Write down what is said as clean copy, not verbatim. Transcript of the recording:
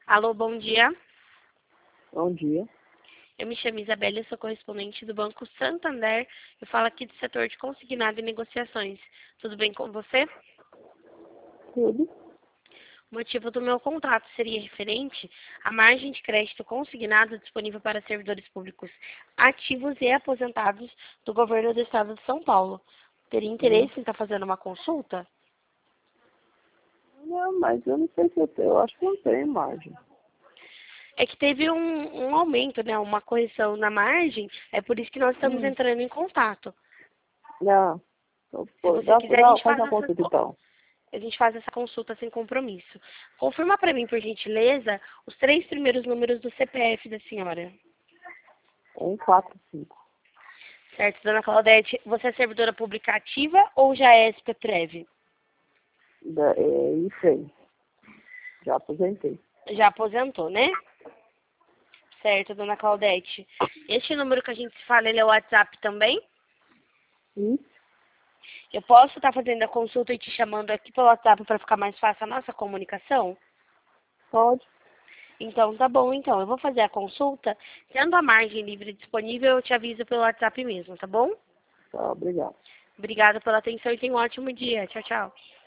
Alô, bom dia. Bom dia. Eu me chamo Isabela, eu sou correspondente do Banco Santander. Eu falo aqui do setor de consignado e negociações. Tudo bem com você? Tudo? O motivo do meu contrato seria referente à margem de crédito consignado disponível para servidores públicos ativos e aposentados do governo do estado de São Paulo. Teria interesse em estar fazendo uma consulta? Não, mas eu não sei se eu tenho. Eu acho que não tem margem. É que teve um aumento, né? Uma correção na margem, é por isso que nós estamos entrando em contato. Não. Então, Se pô, você quiser, faz uma consulta então. a gente faz essa consulta sem compromisso. Confirma para mim, por gentileza, os 3 primeiros números do CPF da senhora. 145. Certo, dona Claudete, você é servidora pública ativa ou já é SPTREV? É isso aí. Já aposentei. Já aposentou, né? Certo, dona Claudete. Este número que a gente se fala, ele é o WhatsApp também? Isso? Eu posso estar fazendo a consulta e te chamando aqui pelo WhatsApp para ficar mais fácil a nossa comunicação? Pode. Então, tá bom, então. Eu vou fazer a consulta. Tendo a margem livre disponível, eu te aviso pelo WhatsApp mesmo, tá bom? Tá, obrigado. Obrigada pela atenção e tenha um ótimo dia. Tchau, tchau.